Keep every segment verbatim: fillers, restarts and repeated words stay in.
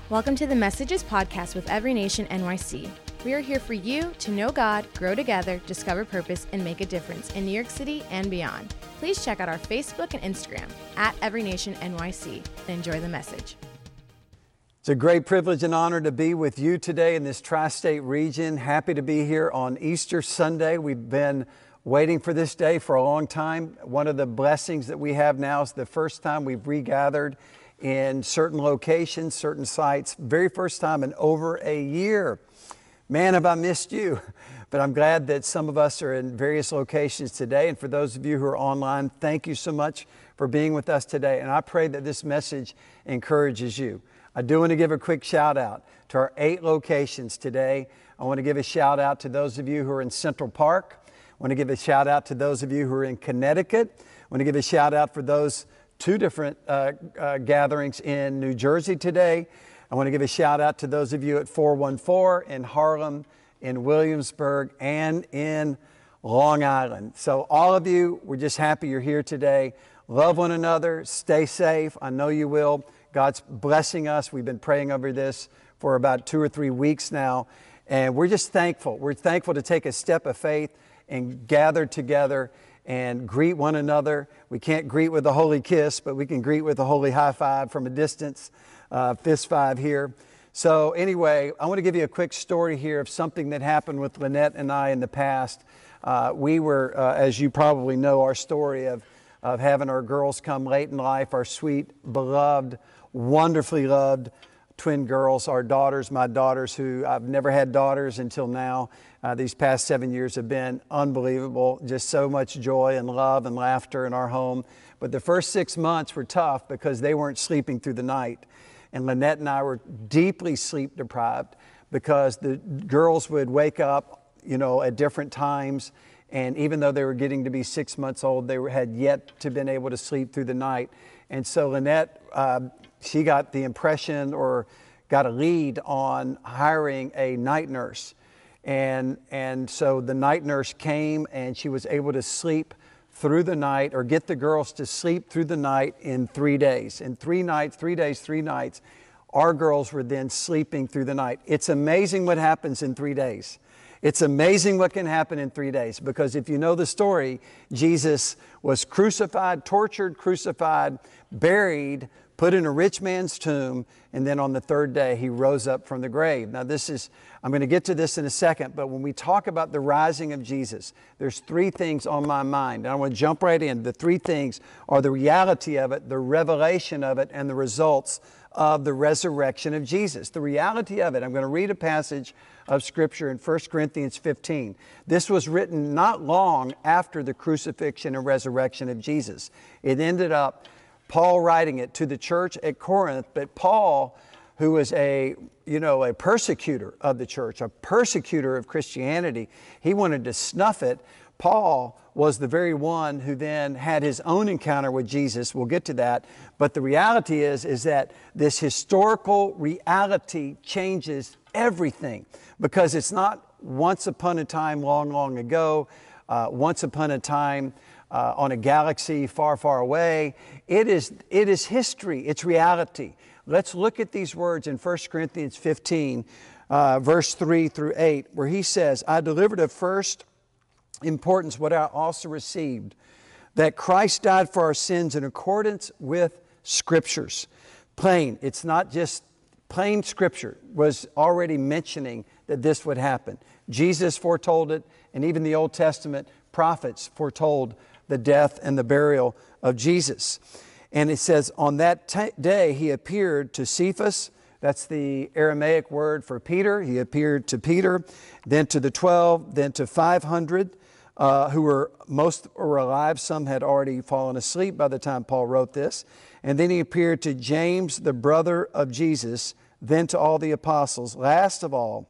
Welcome to the Messages podcast with Every Nation N Y C. We are here for you to know God, grow together, discover purpose, and make a difference in New York City and beyond. Please check out our Facebook and Instagram at Every Nation N Y C and enjoy the message. It's a great privilege and honor to be with you today in this tri-state region. Happy to be here on Easter Sunday. We've been waiting for this day for a long time. One of the blessings that we have now is the first time we've regathered in certain locations, certain sites. Very first time in over a year. Man, have I missed you. But I'm glad that some of us are in various locations today. And for those of you who are online, thank you so much for being with us today. And I pray that this message encourages you. I do want to give a quick shout out to our eight locations today. I want to give a shout out to those of you who are in Central Park. I want to give a shout out to those of you who are in Connecticut. I want to give a shout out for those two different uh, uh, gatherings in New Jersey today. I want to give a shout out to those of you at four one four in Harlem, in Williamsburg, and in Long Island. So all of you, we're just happy you're here today. Love one another. Stay safe. I know you will. God's blessing us. We've been praying over this for about two or three weeks now. And we're just thankful. We're thankful to take a step of faith and gather together and greet one another. We can't greet with a holy kiss, but we can greet with a holy high five from a distance, uh, fist five here. So anyway, I want to give you a quick story here of something that happened with Lynette and I in the past. Uh, we were, uh, as you probably know, our story of, of having our girls come late in life, our sweet, beloved, wonderfully loved twin girls, our daughters, my daughters, who I've never had daughters until now. Uh, these past seven years have been unbelievable. Just so much joy and love and laughter in our home. But the first six months were tough because they weren't sleeping through the night. And Lynette and I were deeply sleep deprived because the girls would wake up, you know, at different times. And even though they were getting to be six months old, they were, had yet to been able to sleep through the night. And so Lynette, uh, she got the impression or got a lead on hiring a night nurse. And, and so the night nurse came and she was able to sleep through the night or get the girls to sleep through the night in three days. In three nights, three days, three nights, our girls were then sleeping through the night. It's amazing what happens in three days. It's amazing what can happen in three days because if you know the story, Jesus was crucified, tortured, crucified, buried, put in a rich man's tomb, and then on the third day, he rose up from the grave. Now this is, I'm going to get to this in a second, but when we talk about the rising of Jesus, there's three things on my mind. And I want to jump right in. The three things are the reality of it, the revelation of it, and the results of the resurrection of Jesus. The reality of it, I'm going to read a passage of Scripture in First Corinthians fifteen. This was written not long after the crucifixion and resurrection of Jesus. It ended up Paul writing it to the church at Corinth, but Paul, who was a, you know, a persecutor of the church, a persecutor of Christianity, he wanted to snuff it. Paul was the very one who then had his own encounter with Jesus. We'll get to that. But the reality is, is that this historical reality changes everything because it's not once upon a time long, long ago, uh, once upon a time Uh, on a galaxy far, far away. It is, it is history. It's reality. Let's look at these words in First Corinthians fifteen, uh, verse three through eight, where he says, I delivered of first importance what I also received, that Christ died for our sins in accordance with Scriptures. Plain. It's not just plain Scripture was already mentioning that this would happen. Jesus foretold it, and even the Old Testament prophets foretold the death and the burial of Jesus. And it says, on that t- day he appeared to Cephas. That's the Aramaic word for Peter. He appeared to Peter, then to the twelve, then to five hundred uh, who were, most were alive. Some had already fallen asleep by the time Paul wrote this. And then he appeared to James, the brother of Jesus, then to all the apostles. Last of all,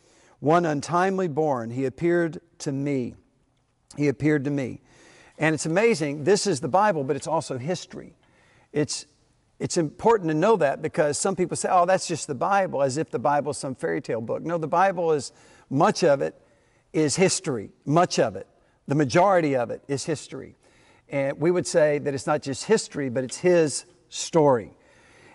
one untimely born, he appeared to me. He appeared to me. And it's amazing. This is the Bible, but it's also history. It's, it's important to know that because some people say, oh, that's just the Bible, as if the Bible is some fairy tale book. No, the Bible is, much of it is history. Much of it. The majority of it is history. And we would say that it's not just history, but it's His story.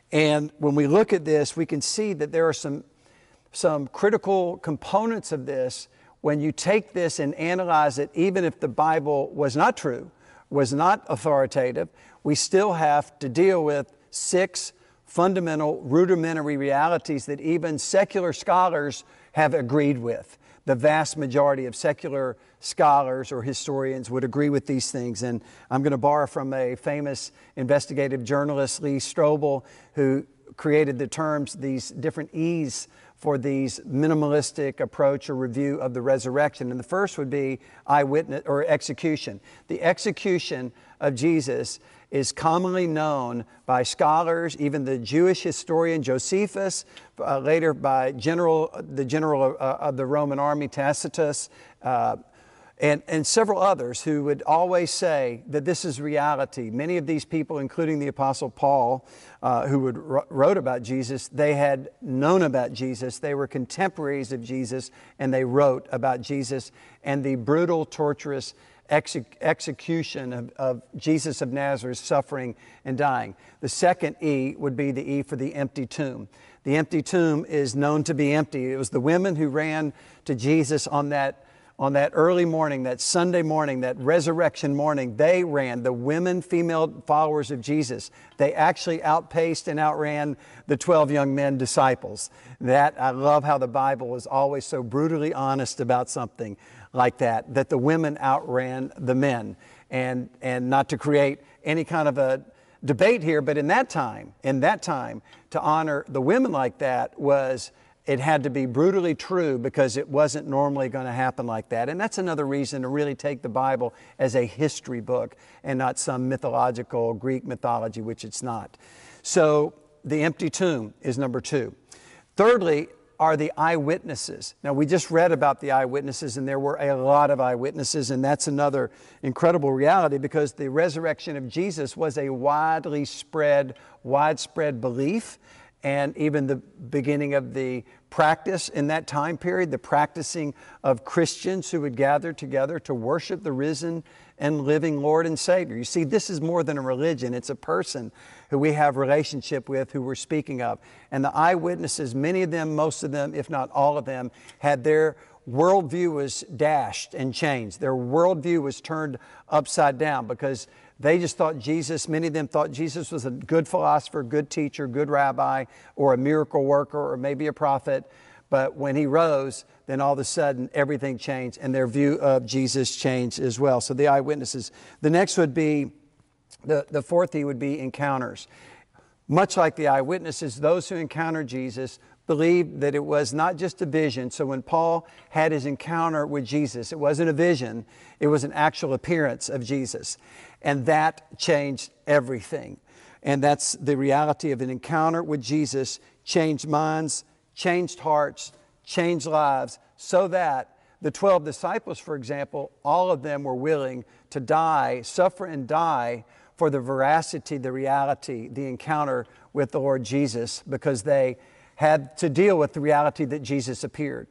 And when we look at this, we can see that there are some, some critical components of this. When you take this and analyze it, even if the Bible was not true, was not authoritative, we still have to deal with six fundamental, rudimentary realities that even secular scholars have agreed with. The vast majority of secular scholars or historians would agree with these things. And I'm going to borrow from a famous investigative journalist, Lee Strobel, who created the terms, these different E's for these minimalistic approach or review of the resurrection. And the first would be eyewitness or execution. The execution of Jesus is commonly known by scholars, even the Jewish historian Josephus, uh, later by general, the general of, uh, of the Roman army Tacitus, uh, and, and several others who would always say that this is reality. Many of these people, including the Apostle Paul, uh, who would, wrote about Jesus, they had known about Jesus. They were contemporaries of Jesus, and they wrote about Jesus and the brutal, torturous Exe- execution of, of Jesus of Nazareth suffering and dying. The second E would be the E for the empty tomb. The empty tomb is known to be empty. It was the women who ran to Jesus on that, on that early morning, that Sunday morning, that resurrection morning. They ran, the women, female followers of Jesus. They actually outpaced and outran the twelve young men disciples. That, I love how the Bible is always so brutally honest about something like that, that the women outran the men. And, and not to create any kind of a debate here, but in that time, in that time, to honor the women like that was, it had to be brutally true because it wasn't normally going to happen like that. And that's another reason to really take the Bible as a history book and not some mythological Greek mythology, which it's not. So the empty tomb is number two. Thirdly, are the eyewitnesses. Now, we just read about the eyewitnesses, and there were a lot of eyewitnesses, and that's another incredible reality because the resurrection of Jesus was a widely spread, widespread belief, and even the beginning of the practice in that time period, the practicing of Christians who would gather together to worship the risen and living Lord and Savior. You see, this is more than a religion. It's a person who we have relationship with, who we're speaking of. And the eyewitnesses, many of them, most of them, if not all of them, had their worldview was dashed and changed. Their worldview was turned upside down because they just thought Jesus, many of them thought Jesus was a good philosopher, good teacher, good rabbi, or a miracle worker, or maybe a prophet. But when he rose, then all of a sudden everything changed and their view of Jesus changed as well. So the eyewitnesses. The next would be, the, the fourth E would be encounters. Much like the eyewitnesses, those who encountered Jesus believed that it was not just a vision. So when Paul had his encounter with Jesus, it wasn't a vision, it was an actual appearance of Jesus. And that changed everything. And that's the reality of an encounter with Jesus, changed minds, changed hearts, changed lives, so that the twelve disciples, for example, all of them were willing to die, suffer and die for the veracity, the reality, the encounter with the Lord Jesus, because they had to deal with the reality that Jesus appeared.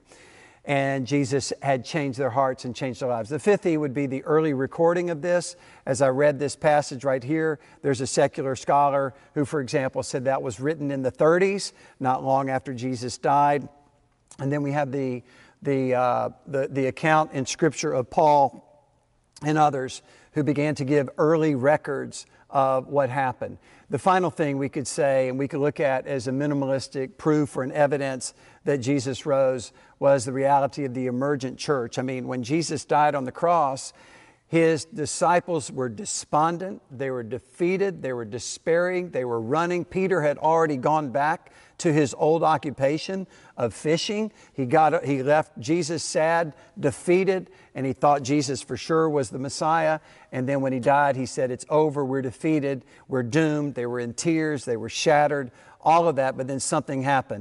And Jesus had changed their hearts and changed their lives. The fifth E would be the early recording of this. As I read this passage right here, there's a secular scholar who, for example, said that was written in the thirties, not long after Jesus died. And then we have the, the, uh, the, the account in Scripture of Paul and others who began to give early records of what happened. The final thing we could say, and we could look at as a minimalistic proof or an evidence that Jesus rose, was the reality of the emergent church. I mean, when Jesus died on the cross, his disciples were despondent, they were defeated, they were despairing, they were running. Peter had already gone back to his old occupation of fishing. He got, he left Jesus sad, defeated, and he thought Jesus for sure was the Messiah. And then when he died, he said, it's over, we're defeated, we're doomed. They were in tears, they were shattered, all of that, but then something happened.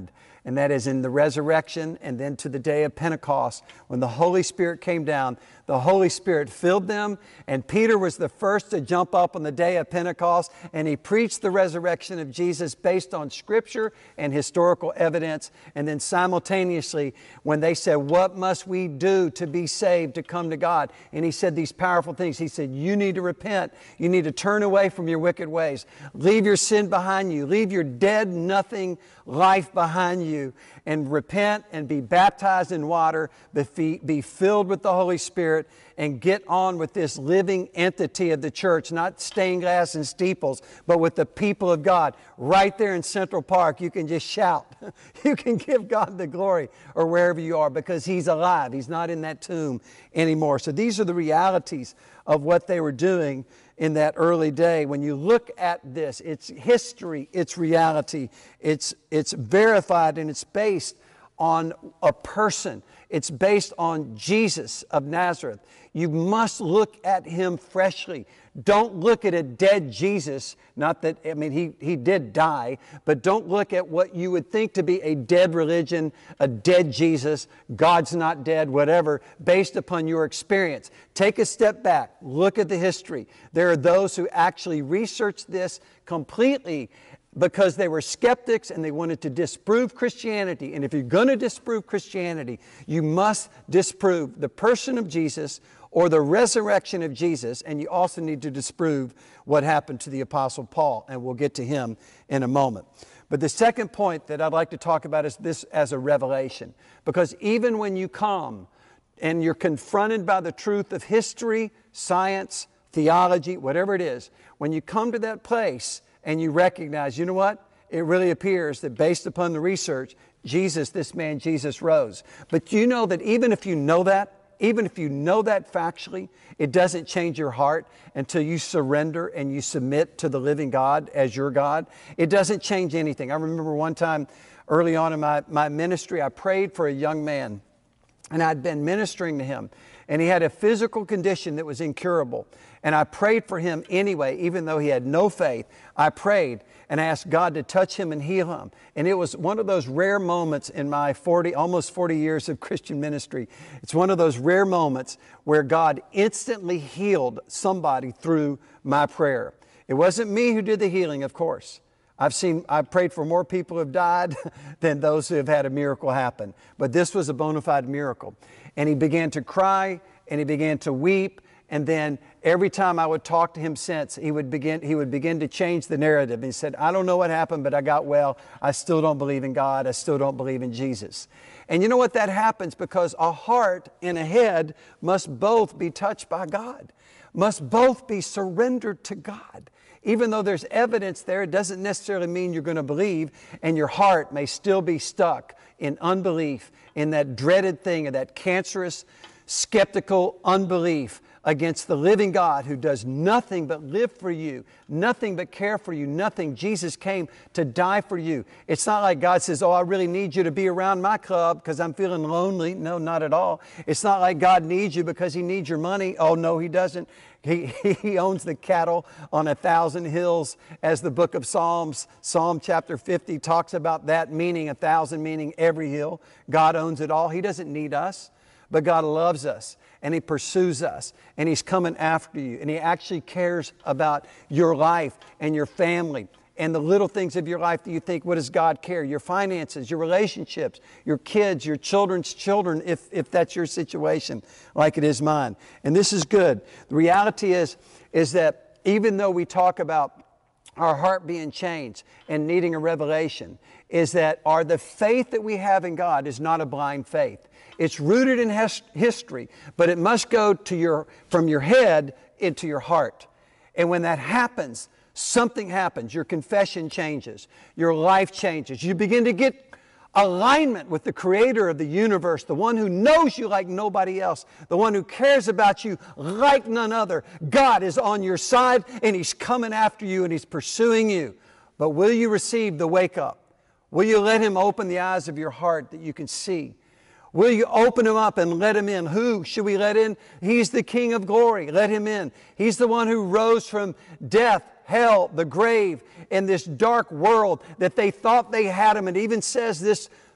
and that is in the resurrection and then to the day of Pentecost when the Holy Spirit came down. The Holy Spirit filled them, and Peter was the first to jump up on the day of Pentecost, and he preached the resurrection of Jesus based on Scripture and historical evidence. And then simultaneously, when they said, what must we do to be saved, to come to God? And he said these powerful things. He said, you need to repent. You need to turn away from your wicked ways. Leave your sin behind you. Leave your dead, nothing life behind you, and repent and be baptized in water, be, be filled with the Holy Spirit, and get on with this living entity of the church, not stained glass and steeples, but with the people of God. Right there in Central Park, you can just shout. You can give God the glory, or wherever you are, because He's alive. He's not in that tomb anymore. So these are the realities of what they were doing in that early day. When you look at this, it's history, it's reality, it's, it's verified, and it's based on a person. It's based on Jesus of Nazareth. You must look at Him freshly. Don't look at a dead Jesus. Not that, I mean, he, he did die, but don't look at what you would think to be a dead religion, a dead Jesus, God's not dead, whatever, based upon your experience. Take a step back. Look at the history. There are those who actually researched this completely because they were skeptics and they wanted to disprove Christianity. And if you're going to disprove Christianity, you must disprove the person of Jesus or the resurrection of Jesus, and you also need to disprove what happened to the Apostle Paul, and we'll get to him in a moment. But the second point that I'd like to talk about is this as a revelation, because even when you come and you're confronted by the truth of history, science, theology, whatever it is, when you come to that place and you recognize, you know what? It really appears that based upon the research, Jesus, this man Jesus rose. But you know that even if you know that, even if you know that factually, it doesn't change your heart until you surrender and you submit to the living God as your God. It doesn't change anything. I remember one time early on in my, my ministry, I prayed for a young man, and I'd been ministering to him, and he had a physical condition that was incurable. And I prayed for him anyway, even though he had no faith. I prayed and asked God to touch him and heal him. And it was one of those rare moments in my forty, almost forty years of Christian ministry. It's one of those rare moments where God instantly healed somebody through my prayer. It wasn't me who did the healing, of course. I've seen, I've prayed for more people who have died than those who have had a miracle happen. But this was a bona fide miracle. And he began to cry and he began to weep. And then every time I would talk to him since, he would begin, he would begin to change the narrative. And he said, I don't know what happened, but I got well. I still don't believe in God. I still don't believe in Jesus. And you know what? That happens because a heart and a head must both be touched by God, must both be surrendered to God. Even though there's evidence there, it doesn't necessarily mean you're going to believe, and your heart may still be stuck in unbelief, in that dreaded thing, of that cancerous, skeptical unbelief against the living God who does nothing but live for you, nothing but care for you, nothing. Jesus came to die for you. It's not like God says, oh, I really need you to be around my club because I'm feeling lonely. No, not at all. It's not like God needs you because He needs your money. Oh, no, He doesn't. He, he owns the cattle on a thousand hills, as the book of Psalms, Psalm chapter fifty talks about that, meaning a thousand, meaning every hill. God owns it all. He doesn't need us, but God loves us. And He pursues us, and He's coming after you, and He actually cares about your life and your family and the little things of your life that you think, what does God care? Your finances, your relationships, your kids, your children's children, if, if that's your situation, like it is mine. And this is good. The reality is, is that even though we talk about our heart being changed and needing a revelation, is that our, the faith that we have in God is not a blind faith. It's rooted in his, history, but it must go to your, from your head into your heart. And when that happens, something happens. Your confession changes. Your life changes. You begin to get alignment with the Creator of the universe, the one who knows you like nobody else, the one who cares about you like none other. God is on your side, and He's coming after you, and He's pursuing you. But will you receive the wake up? Will you let Him open the eyes of your heart that you can see? Will you open Him up and let Him in? Who should we let in? He's the King of glory. Let Him in. He's the one who rose from death, hell, the grave, in this dark world that they thought they had Him. It even says this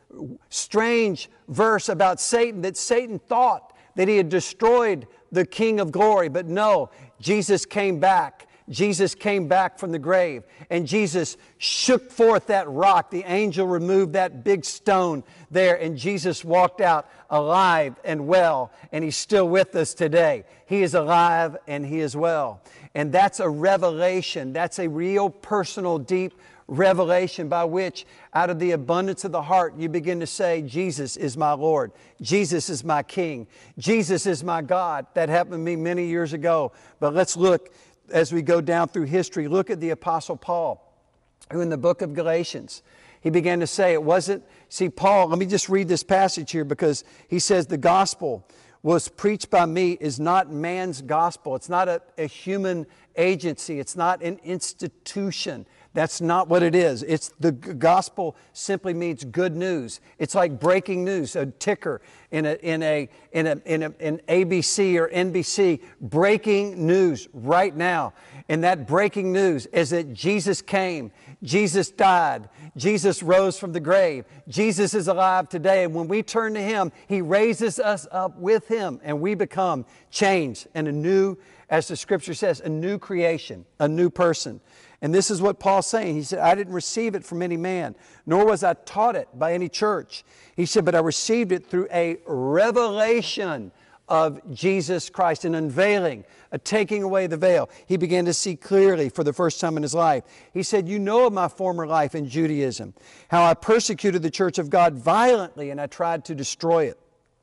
strange verse about Satan, that Satan thought that he had destroyed the King of glory. But no, Jesus came back. Jesus came back from the grave, and Jesus shook forth that rock. The angel removed that big stone there, and Jesus walked out alive and well, and He's still with us today. He is alive and He is well. And that's a revelation. That's a real personal, deep revelation by which, out of the abundance of the heart, you begin to say, Jesus is my Lord. Jesus is my King. Jesus is my God. That happened to me many years ago. But let's look as we go down through history. Look at the Apostle Paul, who in the book of Galatians, he began to say it wasn't, see Paul, let me just read this passage here, because he says the gospel was preached by me is not man's gospel. It's not a, a human agency. It's not an institution. That's not what it is. It's the gospel simply means good news. It's like breaking news, a ticker in a in a in a in a in A B C or N B C, breaking news right now. And that breaking news is that Jesus came, Jesus died, Jesus rose from the grave, Jesus is alive today. And when we turn to Him, He raises us up with Him, and we become changed and a new, as the Scripture says, a new creation, a new person. And this is what Paul's saying. He said, I didn't receive it from any man, nor was I taught it by any church. He said, but I received it through a revelation of Jesus Christ, an unveiling, a taking away the veil. He began to see clearly for the first time in his life. He said, you know of my former life in Judaism, how I persecuted the church of God violently, and I tried to destroy it.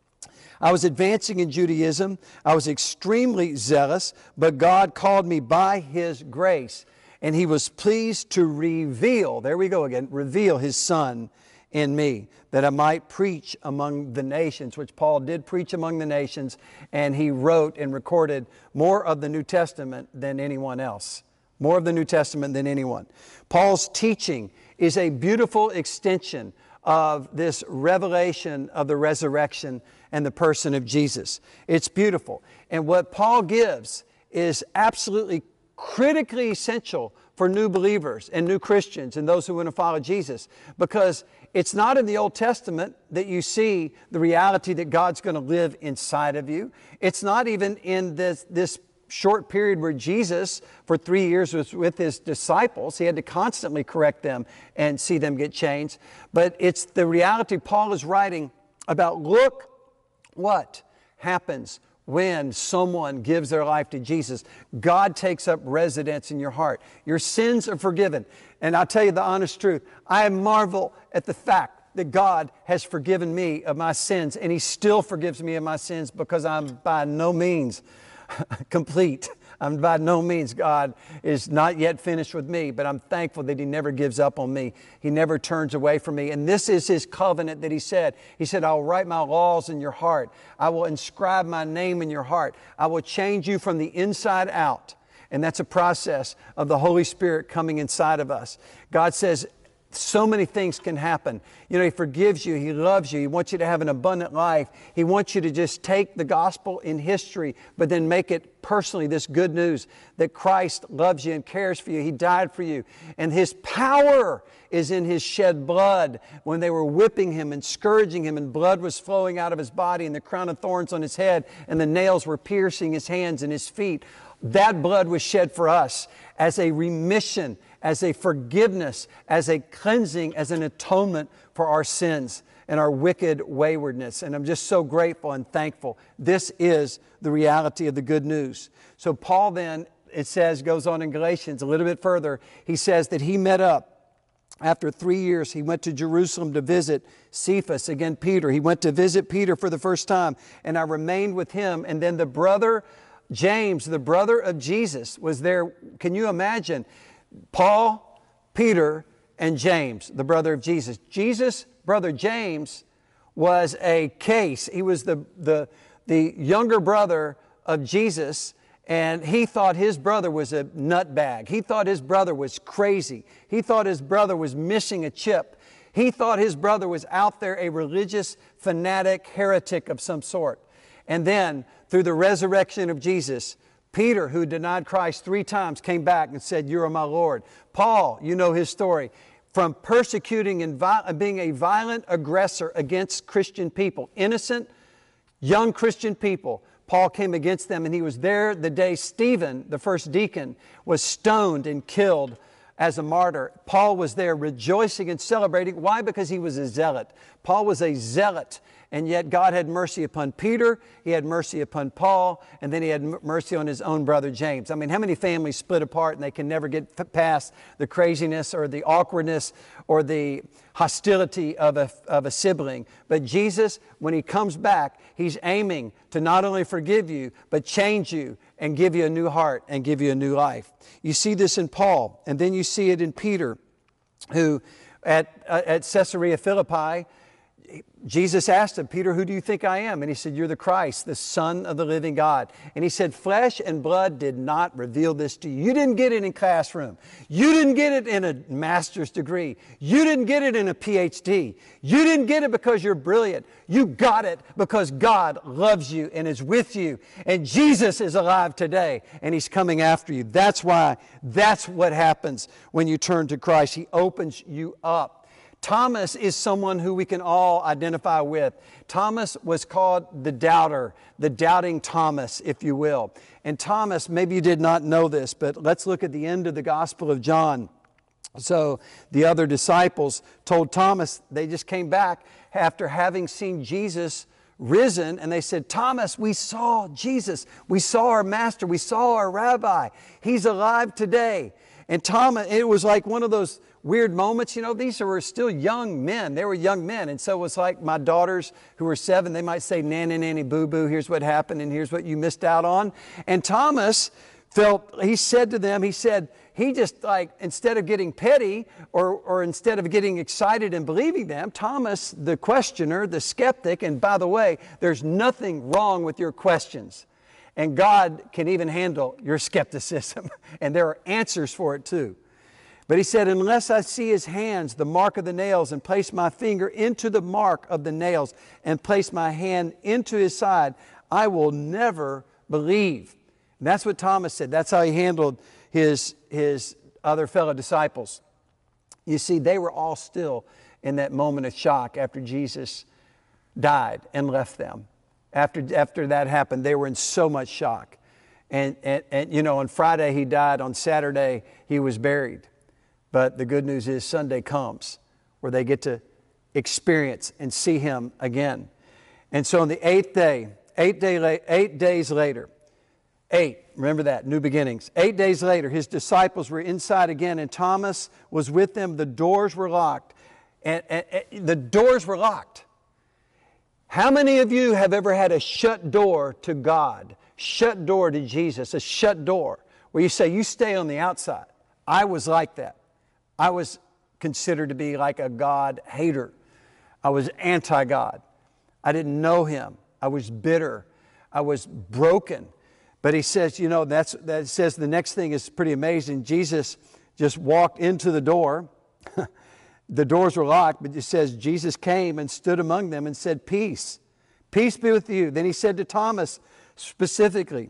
I was advancing in Judaism. I was extremely zealous, but God called me by His grace. And He was pleased to reveal, there we go again, reveal His Son in me, that I might preach among the nations, which Paul did preach among the nations, and he wrote and recorded more of the New Testament than anyone else. More of the New Testament than anyone. Paul's teaching is a beautiful extension of this revelation of the resurrection and the person of Jesus. It's beautiful. And what Paul gives is absolutely critically essential for new believers and new Christians and those who want to follow Jesus, because it's not in the Old Testament that you see the reality that God's going to live inside of you. It's not even in this, this short period where Jesus for three years was with His disciples. He had to constantly correct them and see them get changed. But it's the reality Paul is writing about. Look what happens when someone gives their life to Jesus. God takes up residence in your heart. Your sins are forgiven. And I'll tell you the honest truth, I marvel at the fact that God has forgiven me of my sins, and He still forgives me of my sins, because I'm by no means complete. I'm by no means, God is not yet finished with me, but I'm thankful that He never gives up on me. He never turns away from me. And this is His covenant that He said. He said, I'll write my laws in your heart. I will inscribe my name in your heart. I will change you from the inside out. And that's a process of the Holy Spirit coming inside of us. God says, so many things can happen. You know, He forgives you. He loves you. He wants you to have an abundant life. He wants you to just take the gospel in history, but then make it personally, this good news that Christ loves you and cares for you. He died for you. And His power is in His shed blood. When they were whipping Him and scourging Him, and blood was flowing out of His body, and the crown of thorns on His head, and the nails were piercing His hands and His feet. That blood was shed for us as a remission, as a forgiveness, as a cleansing, as an atonement for our sins and our wicked waywardness. And I'm just so grateful and thankful. This is the reality of the good news. So Paul then, it says, goes on in Galatians a little bit further. He says that he met up after three years. He went to Jerusalem to visit Cephas, again Peter. He went to visit Peter for the first time, and I remained with him. And then the brother James, the brother of Jesus, was there. Can you imagine? Paul, Peter, and James, the brother of Jesus. Jesus' brother James was a case. He was the, the, the younger brother of Jesus, and he thought his brother was a nutbag. He thought his brother was crazy. He thought his brother was missing a chip. He thought his brother was out there, a religious fanatic heretic of some sort. And then, through the resurrection of Jesus, Peter, who denied Christ three times, came back and said, you are my Lord. Paul, you know his story. from persecuting and vi- being a violent aggressor against Christian people, innocent, young Christian people. Paul came against them, and he was there the day Stephen, the first deacon, was stoned and killed as a martyr. Paul was there rejoicing and celebrating. Why? Because he was a zealot. Paul was a zealot, and yet God had mercy upon Peter, He had mercy upon Paul, and then He had mercy on His own brother James. I mean, how many families split apart and they can never get past the craziness or the awkwardness or the hostility of a, of a sibling? But Jesus, when He comes back, He's aiming to not only forgive you, but change you and give you a new heart and give you a new life. You see this in Paul, and then you see it in Peter, who at, uh, at Caesarea Philippi, Jesus asked him, Peter, who do you think I am? And he said, you're the Christ, the Son of the living God. And he said, flesh and blood did not reveal this to you. You didn't get it in classroom. You didn't get it in a master's degree. You didn't get it in a P H D. You didn't get it because you're brilliant. You got it because God loves you and is with you. And Jesus is alive today, and He's coming after you. That's why, that's what happens when you turn to Christ. He opens you up. Thomas is someone who we can all identify with. Thomas was called the doubter, the doubting Thomas, if you will. And Thomas, maybe you did not know this, but let's look at the end of the Gospel of John. So the other disciples told Thomas, they just came back after having seen Jesus risen, and they said, Thomas, we saw Jesus. We saw our master. We saw our rabbi. He's alive today. And Thomas, it was like one of those weird moments. You know, these were still young men. They were young men. And so it was like my daughters who were seven, they might say, nanny, nanny, boo, boo, here's what happened and here's what you missed out on. And Thomas felt, he said to them, he said, he just like, instead of getting petty or, or instead of getting excited and believing them, Thomas, the questioner, the skeptic, and by the way, there's nothing wrong with your questions. And God can even handle your skepticism. And there are answers for it too. But he said, unless I see his hands, the mark of the nails, and place my finger into the mark of the nails, and place my hand into his side, I will never believe. And that's what Thomas said. That's how he handled his, his other fellow disciples. You see, they were all still in that moment of shock after Jesus died and left them. After, after that happened, they were in so much shock. And, and, and, you know, on Friday he died. On Saturday he was buried. But the good news is Sunday comes where they get to experience and see Him again. And so on the eighth day, eight, day, eight days later, eight, remember that, new beginnings. Eight days later, His disciples were inside again, and Thomas was with them. The doors were locked. And, and, and the doors were locked. How many of you have ever had a shut door to God, shut door to Jesus, a shut door where you say, you stay on the outside? I was like that. I was considered to be like a God hater. I was anti-God. I didn't know Him. I was bitter. I was broken. But he says, you know, that's, that says the next thing is pretty amazing. Jesus just walked into the door. The doors were locked, but it says Jesus came and stood among them and said, peace. Peace be with you. Then He said to Thomas specifically,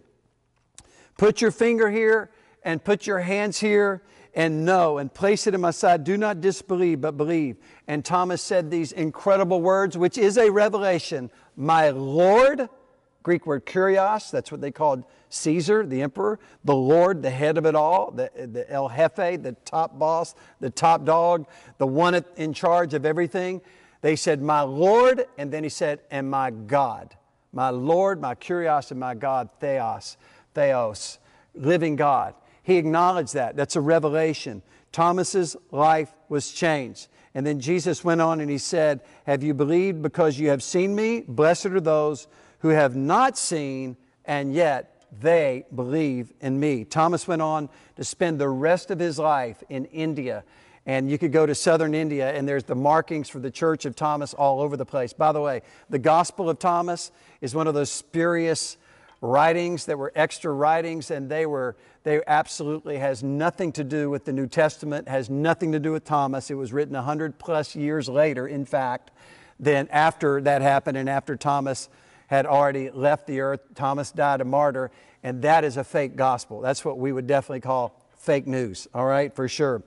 put your finger here and put your hands here and know, and place it in my side. Do not disbelieve, but believe. And Thomas said these incredible words, which is a revelation. My Lord, Greek word kurios, that's what they called Caesar, the emperor, the Lord, the head of it all, the, the El Jefe, the top boss, the top dog, the one in charge of everything. They said, my Lord, and then he said, and my God. My Lord, my kurios, and my God, theos, theos, living God. He acknowledged that. That's a revelation. Thomas's life was changed. And then Jesus went on and He said, have you believed because you have seen me? Blessed are those who have not seen and yet they believe in me. Thomas went on to spend the rest of his life in India. And you could go to southern India and there's the markings for the Church of Thomas all over the place. By the way, the Gospel of Thomas is one of those spurious writings that were extra writings, and they were they absolutely has nothing to do with the New Testament, has nothing to do with Thomas. It was written a hundred plus years later, in fact, than after that happened and after Thomas had already left the earth. Thomas died a martyr, and that is a fake gospel. That's what we would definitely call fake news, all right, for sure.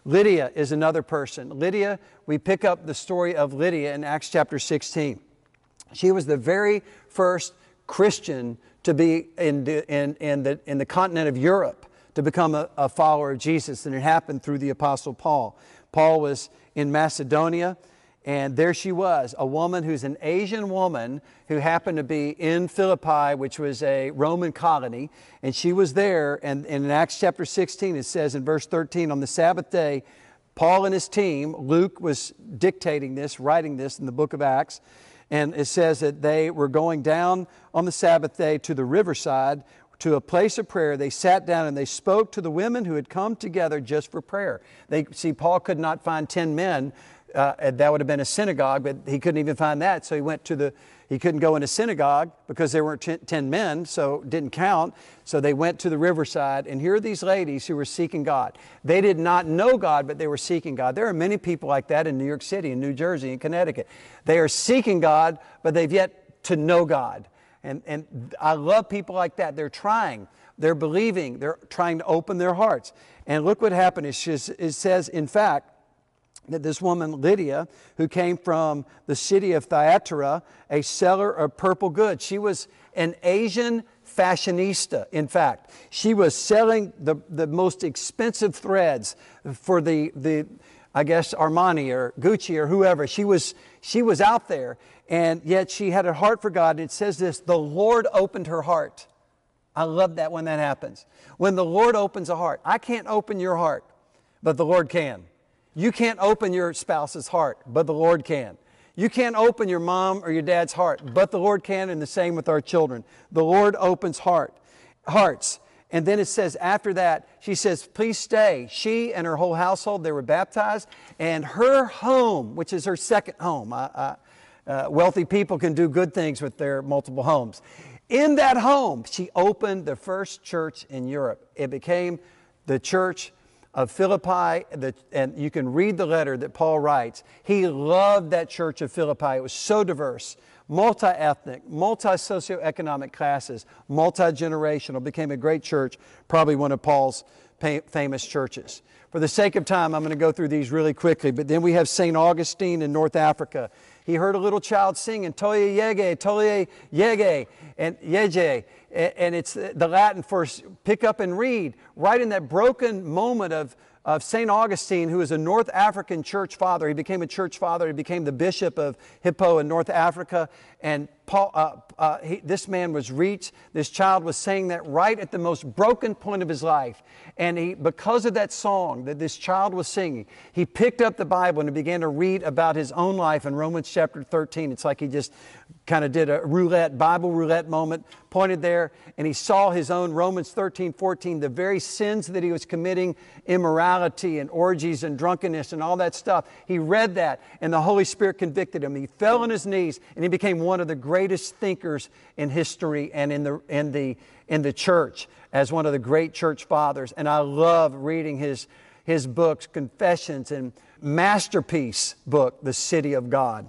Lydia is another person. Lydia, we pick up the story of Lydia in Acts chapter sixteen. She was the very first Christian to be in the, in, in the, in the continent of Europe to become a, a follower of Jesus, and it happened through the Apostle Paul. Paul was in Macedonia, and there she was, a woman who's an Asian woman who happened to be in Philippi, which was a Roman colony, and she was there, and, and in Acts chapter sixteen, it says in verse thirteen, on the Sabbath day, Paul and his team, Luke was dictating this, writing this in the book of Acts, and it says that they were going down on the Sabbath day to the riverside, to a place of prayer. They sat down and they spoke to the women who had come together just for prayer. They see, Paul could not find ten men. Uh, that would have been a synagogue, but he couldn't even find that. So he went to the, he couldn't go in a synagogue because there weren't ten men, so it didn't count. So they went to the riverside, and here are these ladies who were seeking God. They did not know God, but they were seeking God. There are many people like that in New York City, in New Jersey, in Connecticut. They are seeking God, but they've yet to know God. And, and I love people like that. They're trying. They're believing. They're trying to open their hearts. And look what happened. It, just, it says, in fact, that this woman, Lydia, who came from the city of Thyatira, a seller of purple goods. She was an Asian fashionista, in fact. She was selling the, the most expensive threads for the, the, I guess, Armani or Gucci or whoever. She was, she was out there, and yet she had a heart for God. And it says this, the Lord opened her heart. I love that when that happens. When the Lord opens a heart. I can't open your heart, but the Lord can. You can't open your spouse's heart, but the Lord can. You can't open your mom or your dad's heart, but the Lord can, and the same with our children. The Lord opens heart, hearts. And then it says after that, she says, please stay. She and her whole household, they were baptized, and her home, which is her second home. I, I, uh, wealthy people can do good things with their multiple homes. In that home, she opened the first church in Europe. It became the church of Philippi, the, and you can read the letter that Paul writes. He loved that church of Philippi. It was so diverse, multi-ethnic, multi-socioeconomic classes, multi-generational. Became a great church, probably one of Paul's famous churches. For the sake of time, I'm going to go through these really quickly, but then we have Saint Augustine in North Africa. He heard a little child singing, Toye Yege, Toye Yege, and Yeje, and it's the Latin for pick up and read. Right in that broken moment of, of Saint Augustine, who is a North African church father. He became a church father. He became the bishop of Hippo in North Africa. And Paul, uh, uh, he, this man was reached. This child was saying that right at the most broken point of his life. And he, because of that song that this child was singing, he picked up the Bible and began to read about his own life in Romans chapter thirteen. It's like he just kind of did a roulette, Bible roulette moment, pointed there, and he saw his own Romans thirteen, fourteen, the very sins that he was committing, immorality and orgies and drunkenness and all that stuff. He read that, and the Holy Spirit convicted him. He fell on his knees, and he became one of the greatest thinkers in history and in the, in the, in the church as one of the great church fathers. And I love reading his, his books, Confessions, and masterpiece book, The City of God.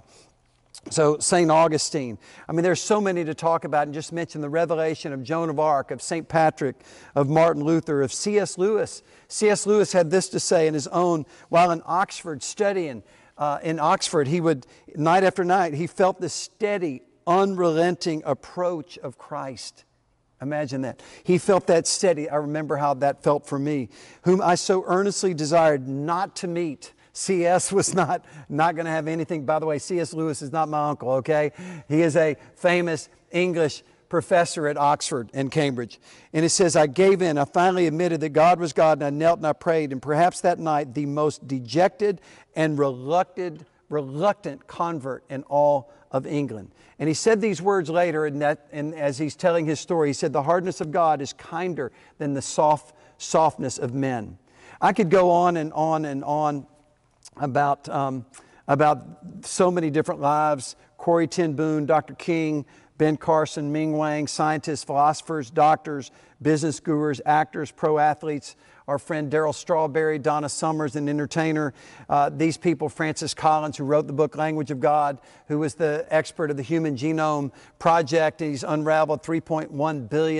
So Saint Augustine, I mean, there's so many to talk about, and just mention the revelation of Joan of Arc, of Saint Patrick, of Martin Luther, of C S Lewis. C S Lewis had this to say in his own, while in Oxford studying, uh, in Oxford, he would, night after night, he felt the steady, unrelenting approach of Christ. Imagine that. He felt that steady. I remember how that felt for me, whom I so earnestly desired not to meet. C S was not, not going to have anything. By the way, C S Lewis is not my uncle, okay? He is a famous English professor at Oxford and Cambridge. And it says, I gave in. I finally admitted that God was God, and I knelt and I prayed. And perhaps that night, the most dejected and reluctant, reluctant convert in all of England. And he said these words later, and, that, and as he's telling his story, he said, the hardness of God is kinder than the soft softness of men. I could go on and on and on about, um, about so many different lives. Corrie ten Boom, Doctor King, Ben Carson, Ming Wang, scientists, philosophers, doctors, business gurus, actors, pro athletes. Our friend Darryl Strawberry, Donna Summers, an entertainer. Uh, these people, Francis Collins, who wrote the book Language of God, who was the expert of the Human Genome Project. He's unraveled three point one billion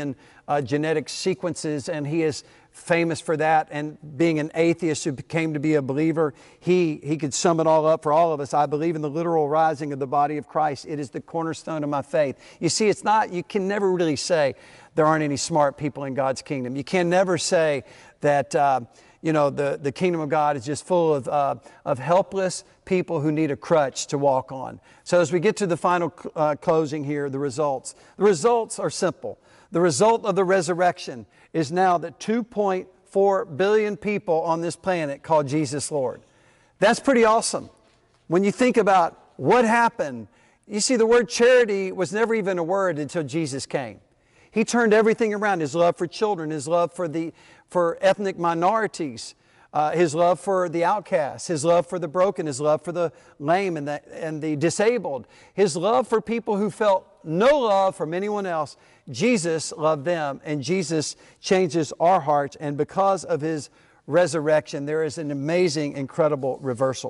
uh, genetic sequences, and he is famous for that. And being an atheist who came to be a believer, he, he could sum it all up for all of us. I believe in the literal rising of the body of Christ. It is the cornerstone of my faith. You see, it's not, you can never really say there aren't any smart people in God's kingdom. You can never say that, uh, you know, the, the kingdom of God is just full of, uh, of helpless people who need a crutch to walk on. So as we get to the final uh, closing here, the results. The results are simple. The result of the resurrection is now that two point four billion people on this planet call Jesus Lord. That's pretty awesome. When you think about what happened, you see the word charity was never even a word until Jesus came. He turned everything around. His love for children, His love for, the, for ethnic minorities, uh, His love for the outcasts, His love for the broken, His love for the lame and the, and the disabled, His love for people who felt no love from anyone else. Jesus loved them, and Jesus changes our hearts. And because of His resurrection, there is an amazing, incredible reversal.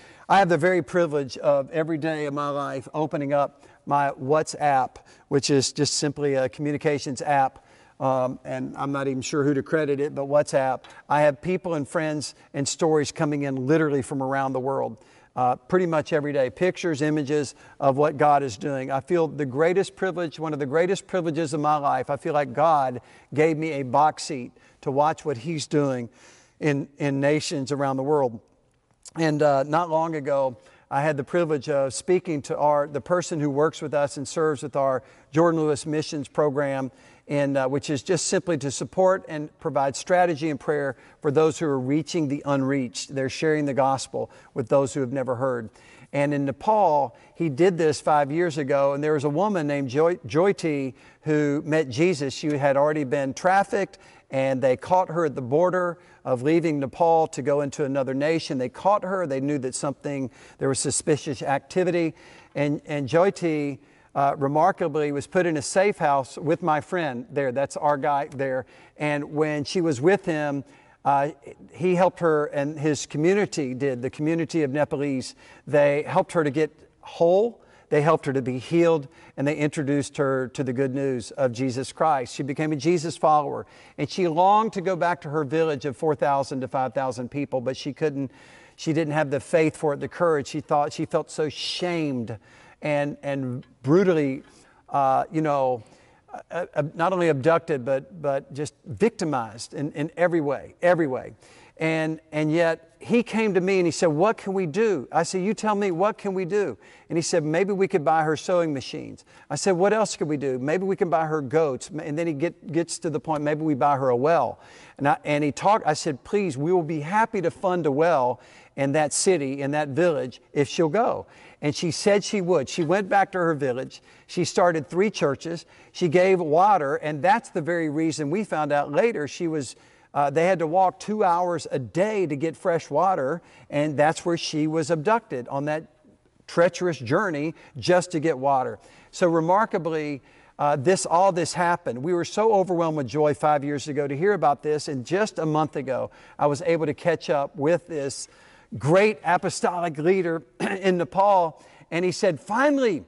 I have the very privilege of every day of my life opening up my WhatsApp, which is just simply a communications app. Um, and I'm not even sure who to credit it, but WhatsApp. I have people and friends and stories coming in literally from around the world. Uh, pretty much every day, pictures, images of what God is doing. I feel the greatest privilege, one of the greatest privileges of my life. I feel like God gave me a box seat to watch what He's doing in, in nations around the world. And uh, not long ago, I had the privilege of speaking to our the person who works with us and serves with our Jordan Lewis Missions Program, and uh, which is just simply to support and provide strategy and prayer for those who are reaching the unreached. They're sharing the gospel with those who have never heard. And in Nepal, he did this five years ago, and there was a woman named Joy, Jyoti who met Jesus. She had already been trafficked, and they caught her at the border of leaving Nepal to go into another nation. They caught her. They knew that something, there was suspicious activity. And, and Jyoti, uh, remarkably, was put in a safe house with my friend there. That's our guy there. And when she was with him, uh, he helped her, and his community did, the community of Nepalese. They helped her to get whole. They helped her to be healed, and they introduced her to the good news of Jesus Christ. She became a Jesus follower, and she longed to go back to her village of four thousand to five thousand people, but she couldn't, she didn't have the faith for it, the courage. She thought, she felt so shamed and, and brutally, uh, you know, uh, uh, not only abducted, but, but just victimized in, in every way, every way. And, and yet he came to me and he said, what can we do? I said, you tell me, what can we do? And he said, maybe we could buy her sewing machines. I said, what else could we do? Maybe we can buy her goats. And then he get, gets to the point, maybe we buy her a well. And, I, and he talked, I said, please, we will be happy to fund a well in that city, in that village, if she'll go. And she said she would. She went back to her village. She started three churches. She gave water. And that's the very reason we found out later she was Uh, they had to walk two hours a day to get fresh water, and that's where she was abducted, on that treacherous journey just to get water. So remarkably, uh, this all this happened. We were so overwhelmed with joy five years ago to hear about this, and just a month ago, I was able to catch up with this great apostolic leader in Nepal, and he said, finally,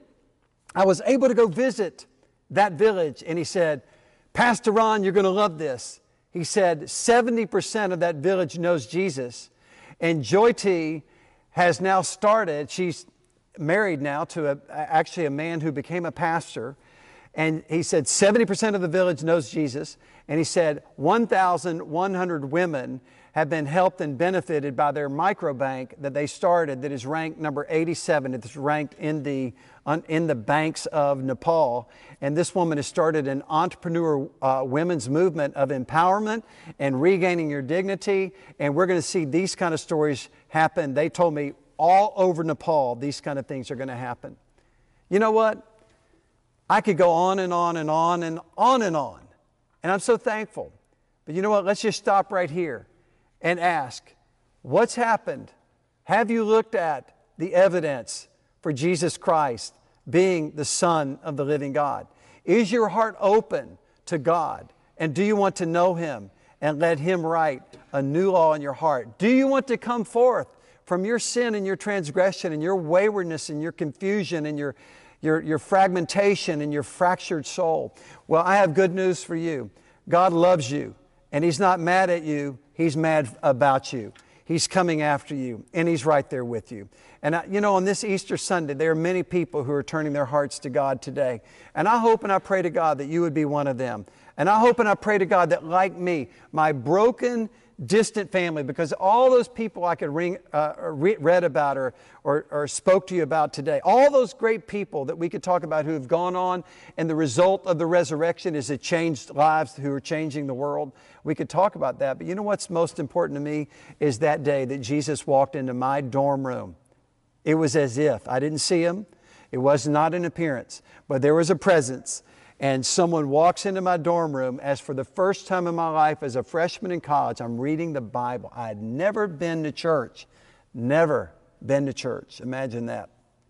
I was able to go visit that village, and he said, Pastor Ron, you're going to love this. He said seventy percent of that village knows Jesus. And Jyoti has now started, she's married now to a, actually a man who became a pastor. And he said seventy percent of the village knows Jesus. And he said one thousand one hundred women have been helped and benefited by their microbank that they started, that is ranked number eighty-seven. It's ranked in the, in the banks of Nepal. And this woman has started an entrepreneur uh, women's movement of empowerment and regaining your dignity. And we're going to see these kind of stories happen. They told me all over Nepal, these kind of things are going to happen. You know what? I could go on and on and on and on and on. And I'm so thankful. But you know what? Let's just stop right here and ask, what's happened? Have you looked at the evidence for Jesus Christ being the Son of the living God? Is your heart open to God? And do you want to know Him and let Him write a new law in your heart? Do you want to come forth from your sin and your transgression and your waywardness and your confusion and your, your, your fragmentation and your fractured soul. Well, I have good news for you. God loves you, and He's not mad at you. He's mad about you. He's coming after you, and He's right there with you. And, I, you know, on this Easter Sunday, there are many people who are turning their hearts to God today. And I hope and I pray to God that you would be one of them. And I hope and I pray to God that, like me, my broken, distant family, because all those people I could ring, uh, re- read about or, or, or spoke to you about today, all those great people that we could talk about who have gone on, and the result of the resurrection is it changed lives, who are changing the world. We could talk about that. But you know what's most important to me is that day that Jesus walked into my dorm room. It was as if I didn't see Him. It was not an appearance, but there was a presence. And someone walks into my dorm room as for the first time in my life as a freshman in college, I'm reading the Bible. I had never been to church. Never been to church. Imagine that.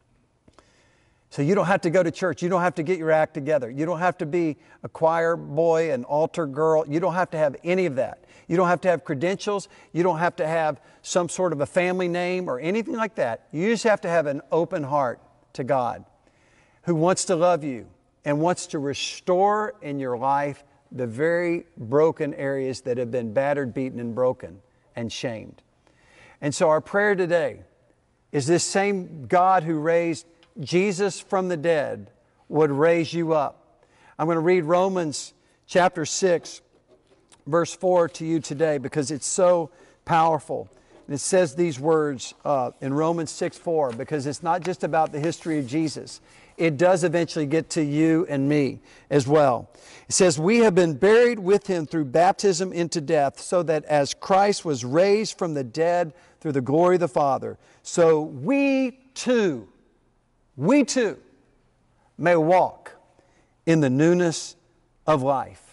So you don't have to go to church. You don't have to get your act together. You don't have to be a choir boy, an altar girl. You don't have to have any of that. You don't have to have credentials. You don't have to have some sort of a family name or anything like that. You just have to have an open heart to God, who wants to love you and wants to restore in your life the very broken areas that have been battered, beaten, and broken and shamed. And so our prayer today is this same God who raised Jesus from the dead would raise you up. I'm going to read Romans chapter six, verse four to you today because it's so powerful. And it says these words uh, in Romans six four, because it's not just about the history of Jesus. It does eventually get to you and me as well. It says, we have been buried with Him through baptism into death, so that as Christ was raised from the dead through the glory of the Father, so we too, we too may walk in the newness of life.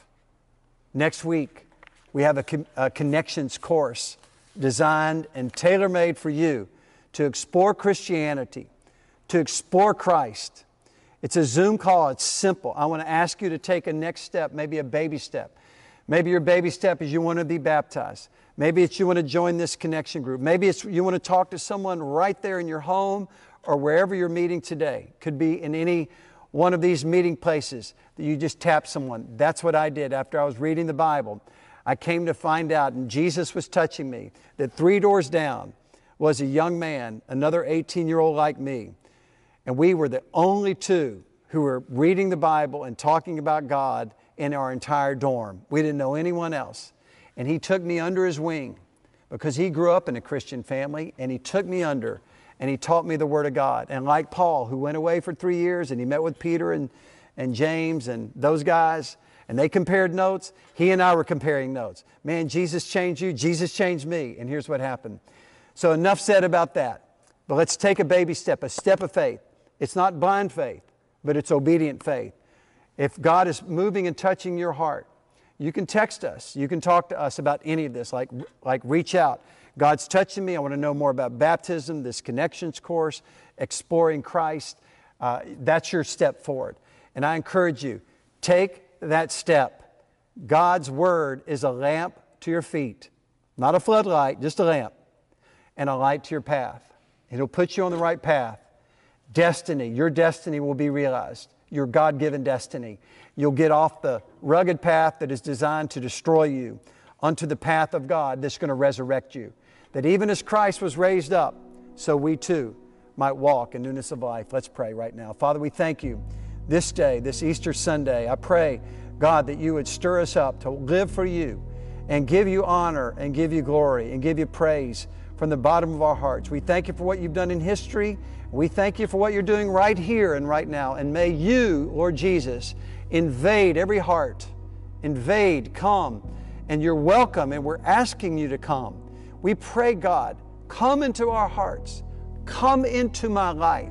Next week, we have a, con- a connections course designed and tailor-made for you to explore Christianity, to explore Christ. It's a Zoom call. It's simple. I want to ask you to take a next step, maybe a baby step. Maybe your baby step is you want to be baptized. Maybe it's you want to join this connection group. Maybe it's you want to talk to someone right there in your home or wherever you're meeting today. Could be in any one of these meeting places that you just tap someone. That's what I did after I was reading the Bible. I came to find out, and Jesus was touching me, that three doors down was a young man, another eighteen-year-old like me. And we were the only two who were reading the Bible and talking about God in our entire dorm. We didn't know anyone else. And he took me under his wing because he grew up in a Christian family, and he took me under and he taught me the Word of God. And like Paul, who went away for three years and he met with Peter and, and James and those guys, and they compared notes, he and I were comparing notes. Man, Jesus changed you, Jesus changed me. And here's what happened. So enough said about that. But let's take a baby step, a step of faith. It's not blind faith, but it's obedient faith. If God is moving and touching your heart, you can text us. You can talk to us about any of this, like, like reach out. God's touching me. I want to know more about baptism, this connections course, exploring Christ. Uh, that's your step forward. And I encourage you, take that step. God's Word is a lamp to your feet, not a floodlight, just a lamp, and a light to your path. It'll put you on the right path. Destiny, your destiny will be realized, your God-given destiny. You'll get off the rugged path that is designed to destroy you onto the path of God that's going to resurrect you. That even as Christ was raised up, so we too might walk in newness of life. Let's pray right now. Father, we thank you this day, this Easter Sunday. I pray, God, that you would stir us up to live for you and give you honor and give you glory and give you praise from the bottom of our hearts. We thank you for what you've done in history. We thank you for what you're doing right here and right now. And may you, Lord Jesus, invade every heart. Invade, come. And you're welcome, and we're asking you to come. We pray, God, come into our hearts. Come into my life.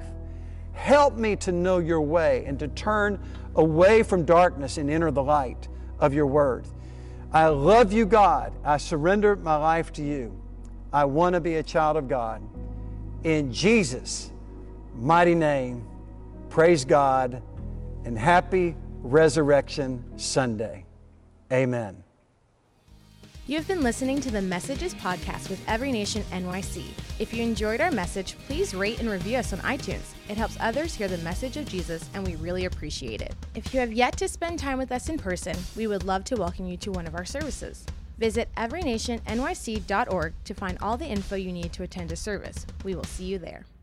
Help me to know your way and to turn away from darkness and enter the light of your word. I love you, God. I surrender my life to you. I want to be a child of God. In Jesus' mighty name, praise God, and happy Resurrection Sunday. Amen. You have been listening to the Messages podcast with Every Nation N Y C. If you enjoyed our message, please rate and review us on iTunes. It helps others hear the message of Jesus, and we really appreciate it. If you have yet to spend time with us in person, we would love to welcome you to one of our services. Visit every nation N Y C dot org to find all the info you need to attend a service. We will see you there.